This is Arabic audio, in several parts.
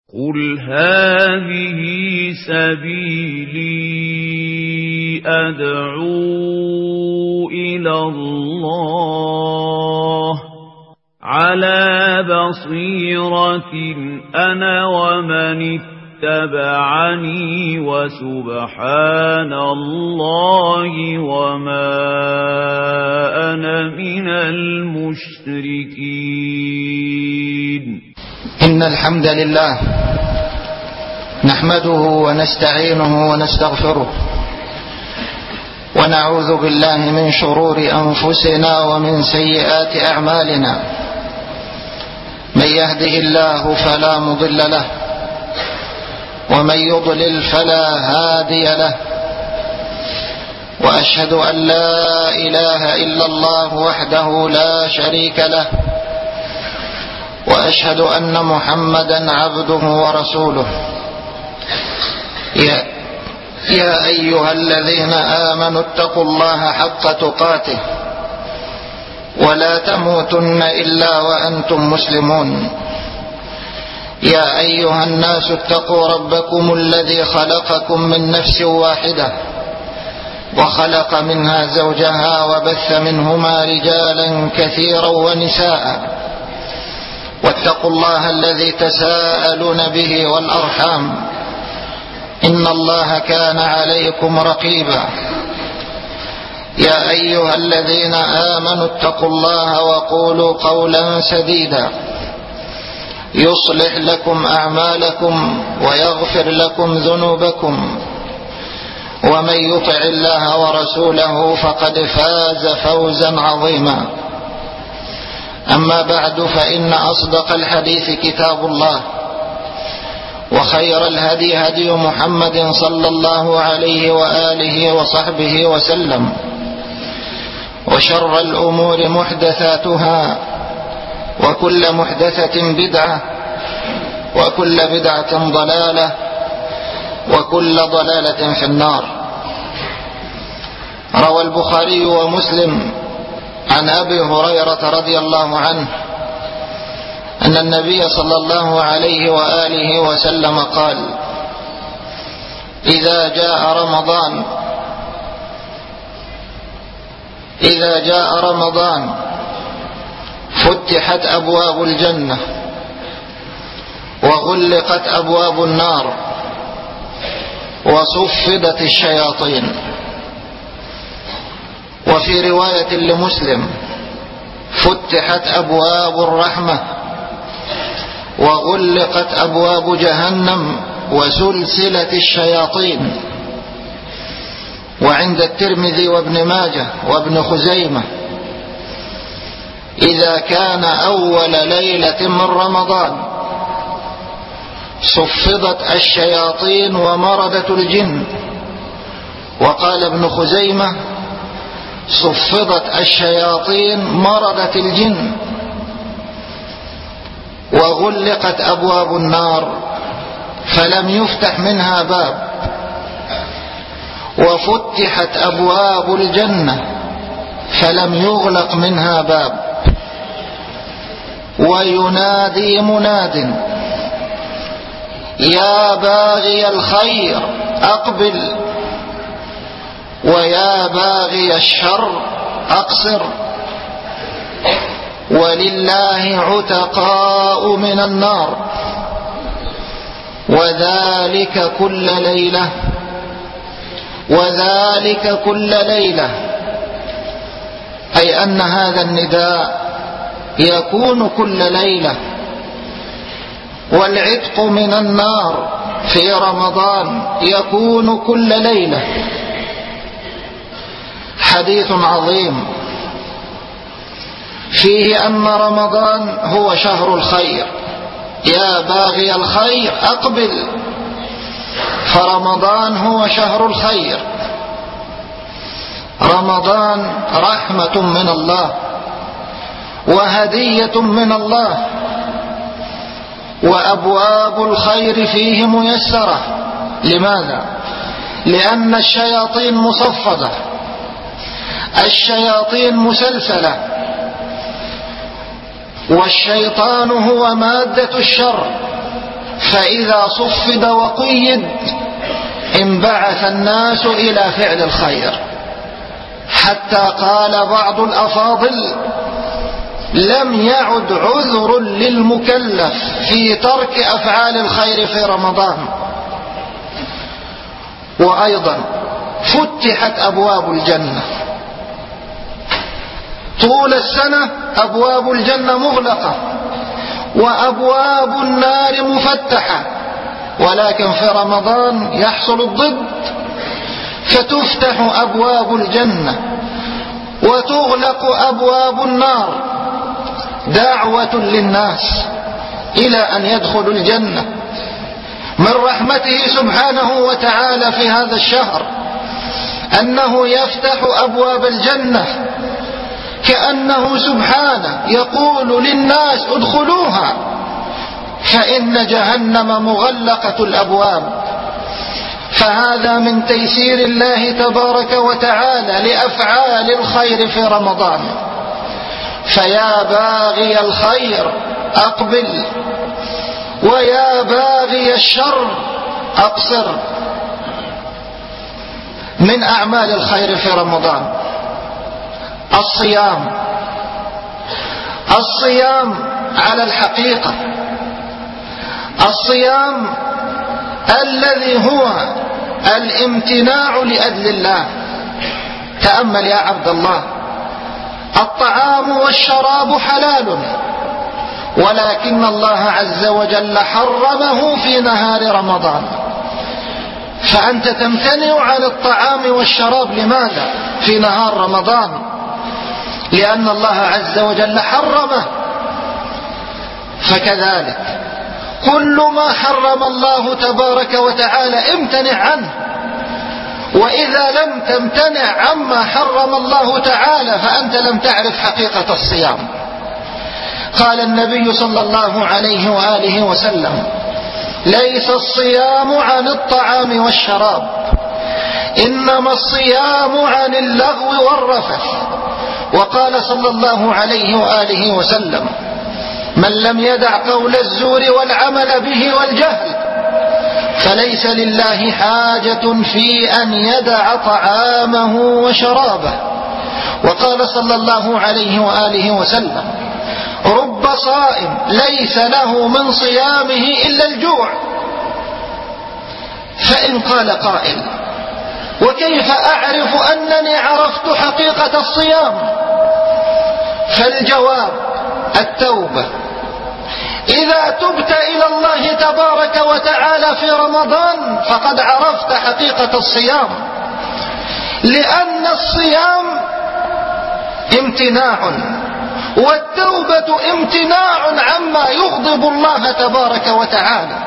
قل هذه سبيلي أدعو إلى الله على بصيرة أنا ومن اتبعني وسبحان الله وما أنا من المشركين. إن الحمد لله نحمده ونستعينه ونستغفره ونعوذ بالله من شرور أنفسنا ومن سيئات أعمالنا. من يهده الله فلا مضل له ومن يضلل فلا هادي له، وأشهد أن لا إله إلا الله وحده لا شريك له، وأشهد أن محمدا عبده ورسوله. يا أيها الذين آمنوا اتقوا الله حق تقاته ولا تموتن إلا وأنتم مسلمون. يا أيها الناس اتقوا ربكم الذي خلقكم من نفس واحدة وخلق منها زوجها وبث منهما رجالا كثيرا ونساء، واتقوا الله الذي تساءلون به والأرحام إن الله كان عليكم رقيبا. يا أيها الذين آمنوا اتقوا الله وقولوا قولا سديدا يصلح لكم أعمالكم ويغفر لكم ذنوبكم، ومن يطع الله ورسوله فقد فاز فوزا عظيما. أما بعد، فإن أصدق الحديث كتاب الله، وخير الهدي هدي محمد صلى الله عليه وآله وصحبه وسلم، وشر الأمور محدثاتها، وكل محدثة بدعة، وكل بدعة ضلالة، وكل ضلالة في النار. روى البخاري ومسلم عن أبي هريرة رضي الله عنه أن النبي صلى الله عليه وآله وسلم قال: إذا جاء رمضان فتحت أبواب الجنة وغلقت أبواب النار وصفدت الشياطين. وفي رواية لمسلم: فتحت أبواب الرحمة وغلقت أبواب جهنم وسلسلة الشياطين. وعند الترمذي وابن ماجه وابن خزيمة: إذا كان أول ليلة من رمضان صفدت الشياطين ومردت الجن. وقال ابن خزيمة: صفدت الشياطين مردت الجن. وغلقت أبواب النار فلم يفتح منها باب، وفتحت أبواب الجنة فلم يغلق منها باب. وينادي مناد: يا باغي الخير أقبل، ويا باغي الشر أقصر، ولله عتقاء من النار، وذلك كل ليلة. أي أن هذا النداء يكون كل ليلة، والعتق من النار في رمضان يكون كل ليلة. حديث عظيم فيه أن رمضان هو شهر الخير. يا باغي الخير أقبل، فرمضان هو شهر الخير. رمضان رحمة من الله وهدية من الله، وأبواب الخير فيه ميسرة. لماذا؟ لأن الشياطين مصفدة، الشياطين مسلسلة، والشيطان هو مادة الشر، فإذا صفد وقيد انبعث الناس إلى فعل الخير، حتى قال بعض الأفاضل: لم يعد عذر للمكلف في ترك أفعال الخير في رمضان. وأيضا فتحت أبواب الجنة طول السنة، أبواب الجنة مغلقة وأبواب النار مفتحة، ولكن في رمضان يحصل الضد، فتفتح أبواب الجنة وتغلق أبواب النار، دعوة للناس إلى أن يدخلوا الجنة. من رحمته سبحانه وتعالى في هذا الشهر أنه يفتح أبواب الجنة، كأنه سبحانه يقول للناس: ادخلوها، فإن جهنم مغلقة الأبواب. فهذا من تيسير الله تبارك وتعالى لأفعال الخير في رمضان. فيا باغي الخير أقبل، ويا باغي الشر أقصر. من أعمال الخير في رمضان الصيام على الحقيقة، الصيام الذي هو الامتناع لأجل الله. تأمل يا عبد الله، الطعام والشراب حلال، ولكن الله عز وجل حرمه في نهار رمضان، فأنت تمتنع عن الطعام والشراب. لماذا في نهار رمضان؟ لأن الله عز وجل حرمه. فكذلك كل ما حرم الله تبارك وتعالى امتنع عنه، وإذا لم تمتنع عما حرم الله تعالى فأنت لم تعرف حقيقة الصيام. قال النبي صلى الله عليه وآله وسلم: ليس الصيام عن الطعام والشراب، إنما الصيام عن اللغو والرفث. وقال صلى الله عليه وآله وسلم: من لم يدع قول الزور والعمل به والجهل فليس لله حاجة في أن يدع طعامه وشرابه. وقال صلى الله عليه وآله وسلم: رب صائم ليس له من صيامه إلا الجوع. فإن قال قائل: وكيف أعرف أنني عرفت حقيقة الصيام؟ فالجواب: التوبة. إذا تبت إلى الله تبارك وتعالى في رمضان فقد عرفت حقيقة الصيام، لأن الصيام امتناع، والتوبة امتناع عما يغضب الله تبارك وتعالى.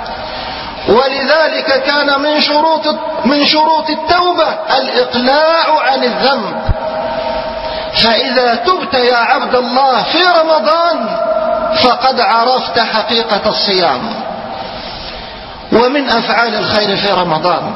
ولذلك كان من شروط التوبة الإقلاع عن الذنب. فإذا تبت يا عبد الله في رمضان فقد عرفت حقيقة الصيام. ومن أفعال الخير في رمضان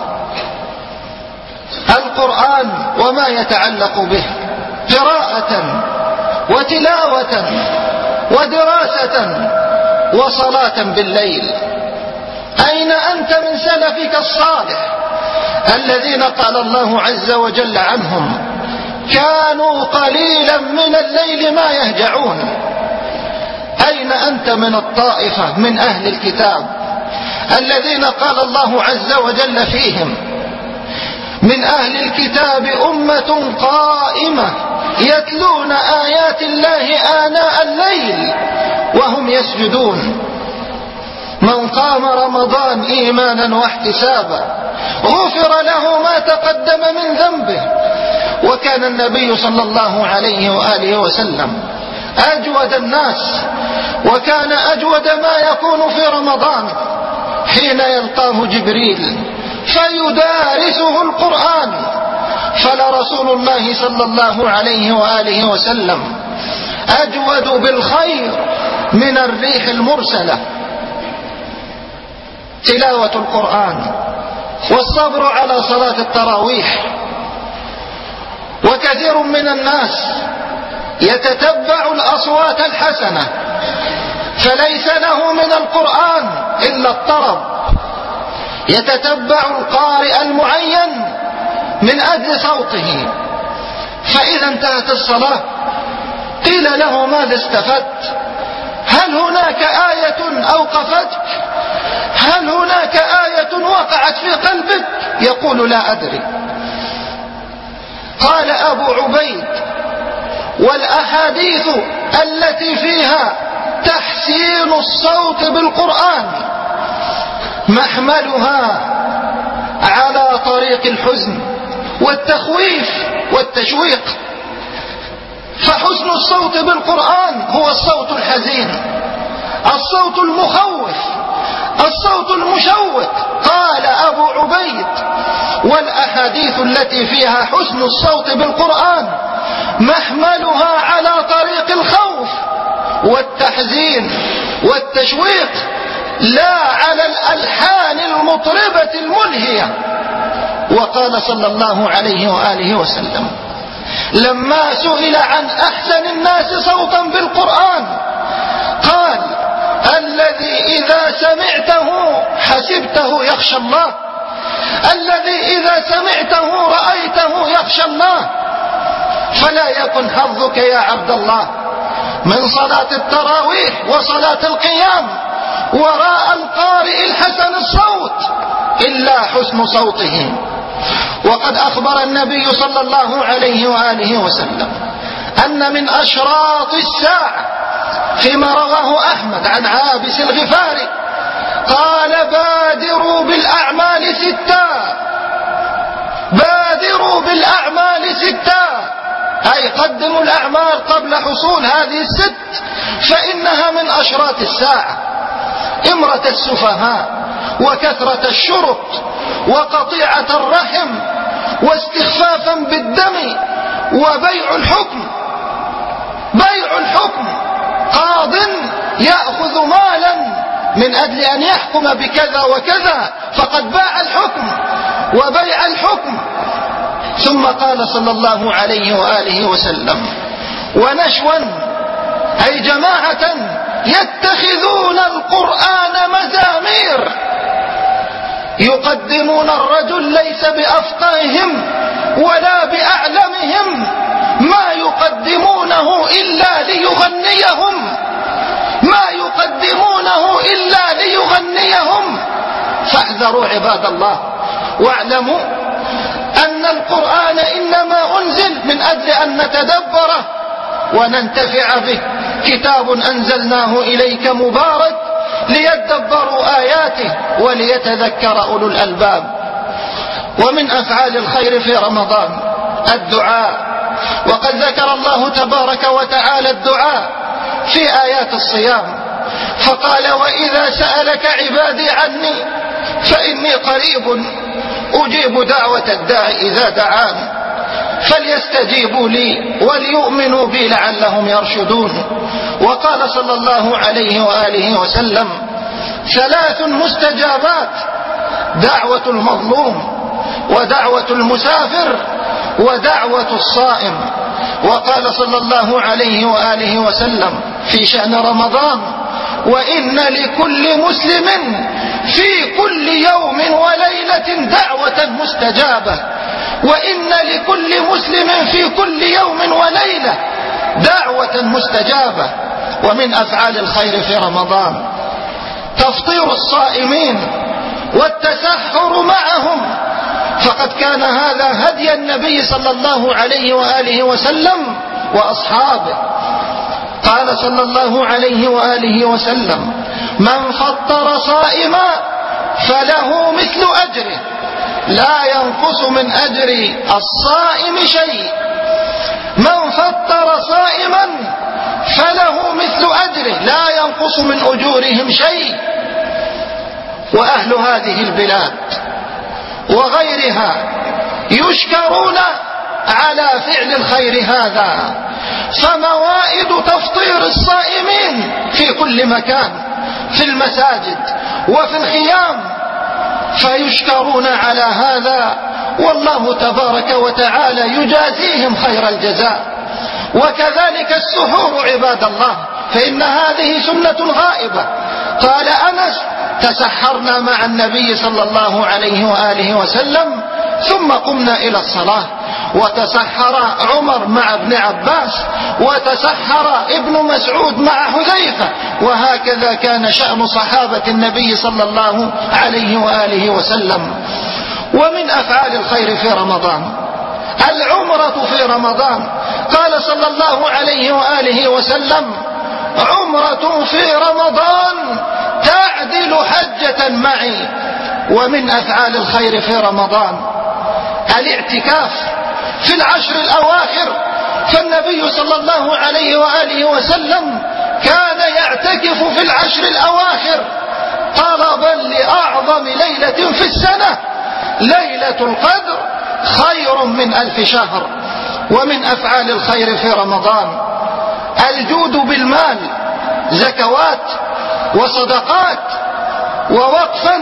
القرآن وما يتعلق به، قراءة وتلاوة ودراسة وصلاة بالليل. أين أنت من سلفك الصالح الذين قال الله عز وجل عنهم: كانوا قليلا من الليل ما يهجعون؟ أين أنت من الطائفة من أهل الكتاب الذين قال الله عز وجل فيهم: من أهل الكتاب أمة قائمة يتلون آيات الله آناء الليل وهم يسجدون؟ من قام رمضان إيمانا واحتسابا غفر له ما تقدم من ذنبه. وكان النبي صلى الله عليه وآله وسلم أجود الناس، وكان أجود ما يكون في رمضان حين يلقاه جبريل فيدارسه القرآن. فلرسول الله صلى الله عليه وآله وسلم أجود بالخير من الريح المرسلة. تلاوة القرآن والصبر على صلاة التراويح. وكثير من الناس يتتبع الأصوات الحسنة فليس له من القرآن إلا الطرب، يتتبع القارئ المعين من أجل صوته. فإذا انتهت الصلاة قيل له: ماذا استفدت؟ هل هناك آية أوقفتك؟ هل هناك آية وقعت في قلبك؟ يقول: لا أدري. قال أبو عبيد: والأحاديث التي فيها تحسين الصوت بالقرآن محملها على طريق الحزن والتخويف والتشويق، فحسن الصوت بالقرآن هو الصوت الحزين، الصوت المخوف، الصوت المشوق. قال أبو عبيد: والأحاديث التي فيها حسن الصوت بالقرآن محملها على طريق الخوف والتحزين والتشويق، لا على الألحان المطربة الملهية. وقال صلى الله عليه وآله وسلم لما سئل عن أحسن الناس صوتا بالقرآن قال: الذي إذا سمعته حسبته يخشى الله، الذي إذا سمعته رأيته يخشى الله. فلا يكن حظك يا عبد الله من صلاة التراويح وصلاة القيام وراء القارئ الحسن الصوت إلا حسن صوته. وقد أخبر النبي صلى الله عليه وآله وسلم أن من أشراط الساعة فيما رواه أحمد عن عابس الغفاري قال: بادروا بالأعمال ستا، بادروا بالأعمال ستا، أي قدموا الأعمال قبل حصول هذه الست، فإنها من أشراط الساعة: إمرة السفهاء، وكثرة الشرط، وقطيعة الرحم، واستخفافا بالدم، وبيع الحكم. بيع الحكم، قاض يأخذ مالا من أجل أن يحكم بكذا وكذا فقد باع الحكم وبيع الحكم. ثم قال صلى الله عليه وآله وسلم: ونشوا، أي جماعة يتخذون القرآن مزامير، يقدمون الرجل ليس بأفقههم ولا بأعلمهم، ما يقدمونه إلا ليغنيهم، ما يقدمونه إلا ليغنيهم. فاحذروا عباد الله، واعلموا أن القرآن إنما أنزل من أجل أن نتدبره وننتفع به. كتاب أنزلناه إليك مبارك ليدبروا آياته وليتذكر أولو الألباب. ومن أفعال الخير في رمضان الدعاء، وقد ذكر الله تبارك وتعالى الدعاء في آيات الصيام فقال: وإذا سألك عبادي عني فإني قريب أجيب دعوة الداع إذا دعان فليستجيبوا لي وليؤمنوا بي لعلهم يرشدون. وقال صلى الله عليه وآله وسلم: 3 مستجابات: دعوة المظلوم، ودعوة المسافر، ودعوة الصائم. وقال صلى الله عليه وآله وسلم في شأن رمضان: وإن لكل مسلم في كل يوم وليلة دعوة مستجابة، وإن لكل مسلم في كل يوم وليلة دعوة مستجابة. ومن أفعال الخير في رمضان تفطير الصائمين والتسحر معهم، فقد كان هذا هدي النبي صلى الله عليه وآله وسلم وأصحابه. قال صلى الله عليه وآله وسلم: من فطر صائما فله مثل أجره لا ينقص من أجر الصائم شيء. من فطر صائما فله مثل أجره لا ينقص من أجورهم شيء. وأهل هذه البلاد وغيرها يشكرون على فعل الخير هذا، فموائد تفطير الصائمين في كل مكان، في المساجد وفي الخيام، فيشكرون على هذا، والله تبارك وتعالى يجازيهم خير الجزاء. وكذلك السحور عباد الله، فإن هذه سنة غائبة. قال أنس: تسحرنا مع النبي صلى الله عليه وآله وسلم ثم قمنا إلى الصلاة. وتسحر عمر مع ابن عباس، وتسحر ابن مسعود مع حذيفة، وهكذا كان شأن صحابة النبي صلى الله عليه وآله وسلم. ومن أفعال الخير في رمضان العمرة في رمضان. قال صلى الله عليه وآله وسلم: عمرة في رمضان تعدل حجة معي. ومن أفعال الخير في رمضان الاعتكاف في العشر الأواخر، فالنبي صلى الله عليه وآله وسلم كان يعتكف في العشر الأواخر طلبا لأعظم ليلة في السنة، ليلة القدر خير من 1000 شهر. ومن أفعال الخير في رمضان الجود بالمال، زكوات وصدقات ووقفا،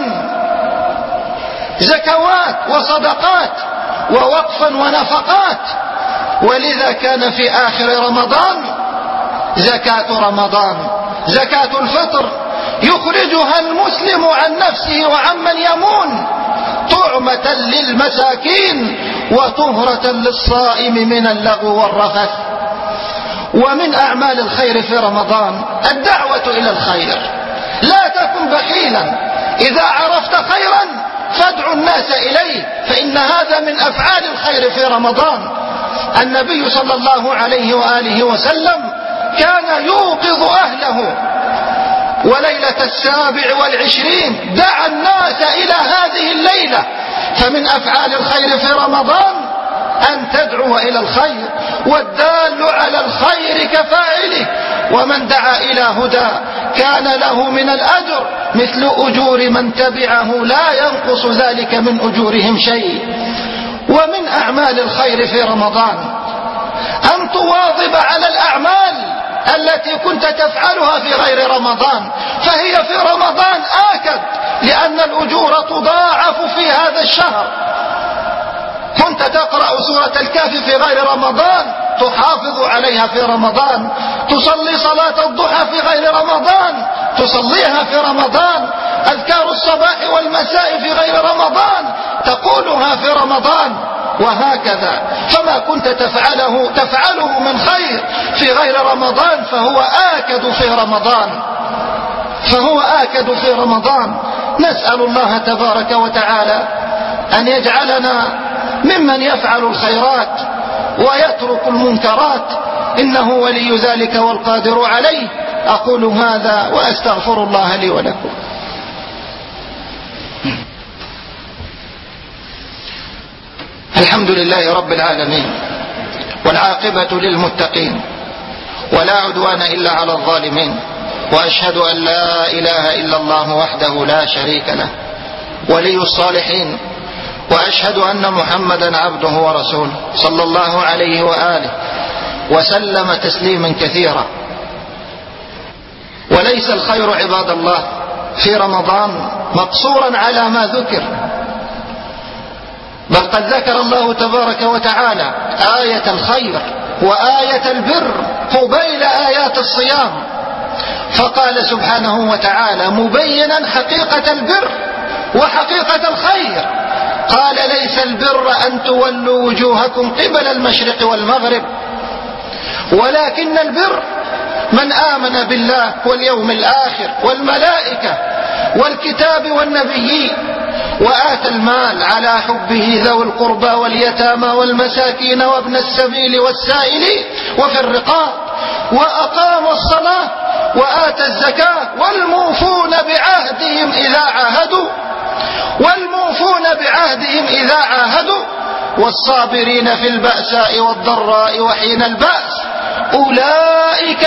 زكوات وصدقات ووقفا ونفقات. ولذا كان في آخر رمضان زكاة رمضان، زكاة الفطر، يخرجها المسلم عن نفسه وعمن يمون، طعمة للمساكين وطهرة للصائم من اللغو والرفث. ومن أعمال الخير في رمضان الدعوة إلى الخير. لا تكن بخيلا، إذا عرفت خيرا فادع الناس إليه، فإن هذا من أفعال الخير في رمضان. النبي صلى الله عليه وآله وسلم كان يوقظ أهله، وليلة 27 دعا الناس إلى هذه الليلة. فمن أفعال الخير في رمضان أن تدعو إلى الخير، والدال على الخير كفاعله. ومن دعا إلى هدى كان له من الأجر مثل أجور من تبعه، لا ينقص ذلك من أجورهم شيء. ومن أعمال الخير في رمضان أن تواظب على الأعمال التي كنت تفعلها في غير رمضان، فهي في رمضان آكد، لأن الأجور تضاعف في هذا الشهر. كنت تقرأ سورة الكهف في غير رمضان، تحافظ عليها في رمضان. تصلي صلاة الضحى في غير رمضان، تصليها في رمضان. أذكار الصباح والمساء في غير رمضان، تقولها في رمضان. وهكذا، فما كنت تفعله من خير في غير رمضان فهو آكد في رمضان، فهو آكد في رمضان. نسأل الله تبارك وتعالى أن يجعلنا ممن يفعل الخيرات ويترك المنكرات، إنه ولي ذلك والقادر عليه. أقول هذا وأستغفر الله لي ولكم. الحمد لله رب العالمين، والعاقبة للمتقين، ولا عدوان إلا على الظالمين. وأشهد أن لا إله إلا الله وحده لا شريك له ولي الصالحين. وأشهد أن محمدا عبده ورسوله صلى الله عليه وآله وسلم تسليما كثيرا. وليس الخير عباد الله في رمضان مقصورا على ما ذكر، بل قد ذكر الله تبارك وتعالى آية الخير وآية البر قبيل آيات الصيام، فقال سبحانه وتعالى مبينا حقيقة البر وحقيقة الخير، قال ليس البر أن تولوا وجوهكم قبل المشرق والمغرب، ولكن البر من آمن بالله واليوم الآخر والملائكة والكتاب والنبيين، وآتى المال على حبه ذوي القربى واليتامى والمساكين وابن السبيل والسائلين وفي الرقاب، وأقام الصلاة وآتى الزكاة، والموفون بعهدهم إذا عاهدوا والصابرين في البأساء والضراء وحين البأس، أولئك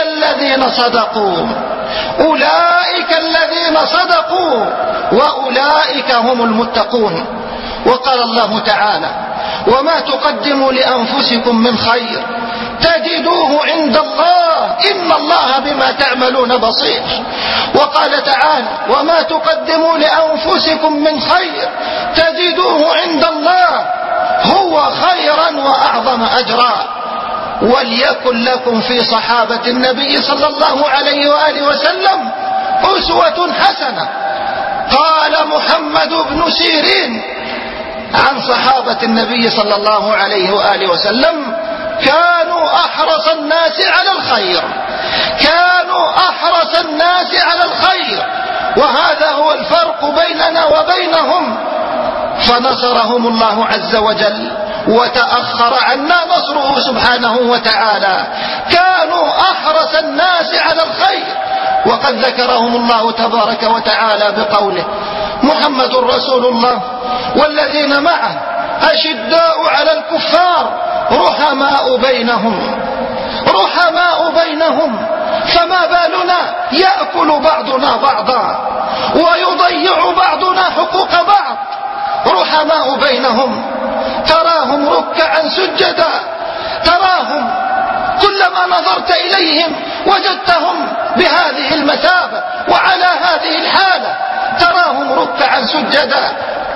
الذين صدقوا وأولئك هم المتقون. وقال الله تعالى وما تقدموا لأنفسكم من خير تجدوه عند الله إن الله بما تعملون بصير. وقال تعالى وما تقدموا لأنفسكم من خير تجدوه عند الله هو خيرا وأعظم أجرا. وليكن لكم في صحابة النبي صلى الله عليه وآله وسلم أسوة حسنة. قال محمد بن سيرين عن صحابة النبي صلى الله عليه وآله وسلم: كانوا أحرص الناس على الخير، كانوا أحرص الناس على الخير، وهذا هو الفرق بيننا وبينهم. فنصرهم الله عز وجل وتأخر عنا نصره سبحانه وتعالى. كانوا أحرص الناس على الخير، وقد ذكرهم الله تبارك وتعالى بقوله: محمد رسول الله والذين معه أشداء على الكفار رحماء بينهم. رحماء بينهم، فما بالنا يأكل بعضنا بعضا ويضيع بعضنا حقوق بعض. رحماء بينهم، تراهم ركعا سجدا، تراهم كلما نظرت إليهم وجدتهم بهذه المثابة وعلى هذه الحالة، تراهم ركعا سجدا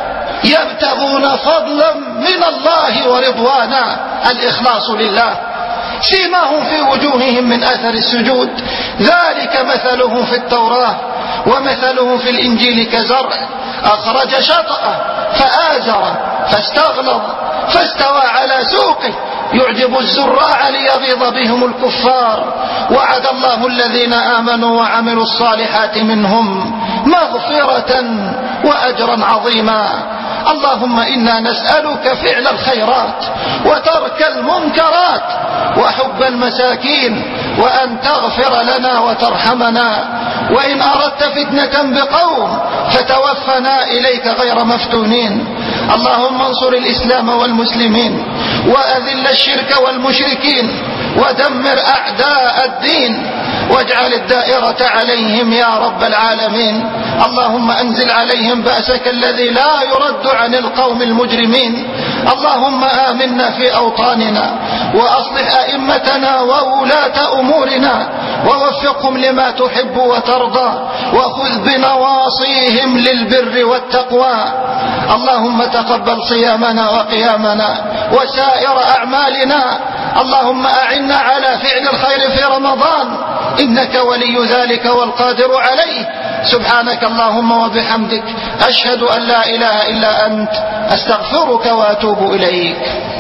يبتغون فضلا من الله ورضوانا. الإخلاص لله سيماهم في وجوههم من أثر السجود، ذلك مثلهم في التوراة ومثلهم في الإنجيل كزرع أخرج شطأه فآزره فاستغلظ فاستوى على سوقه يعجب الزراع ليغيظ بهم الكفار. وعد الله الذين آمنوا وعملوا الصالحات منهم مغفرة وأجرا عظيما. اللهم إنا نسألك فعل الخيرات وترك المنكرات وحب المساكين، وأن تغفر لنا وترحمنا، وإن أردت فتنة بقوم فتوفنا إليك غير مفتونين. اللهم انصر الإسلام والمسلمين وأذل الشرك والمشركين ودمر أعداء الدين واجعل الدائرة عليهم يا رب العالمين. اللهم أنزل عليهم بأسك الذي لا يرد عن القوم المجرمين. اللهم آمنا في أوطاننا وأصلح أئمتنا وولاة أمورنا ووفقهم لما تحب وترضى، وخذ بنواصيهم للبر والتقوى. اللهم تقبل صيامنا وقيامنا وسائر أعمالنا. اللهم أعنا على فعل الخير في رمضان، إنك ولي ذلك والقادر عليه. سبحانك اللهم وبحمدك، أشهد أن لا إله إلا أنت، أستغفرك وأتوب إليك.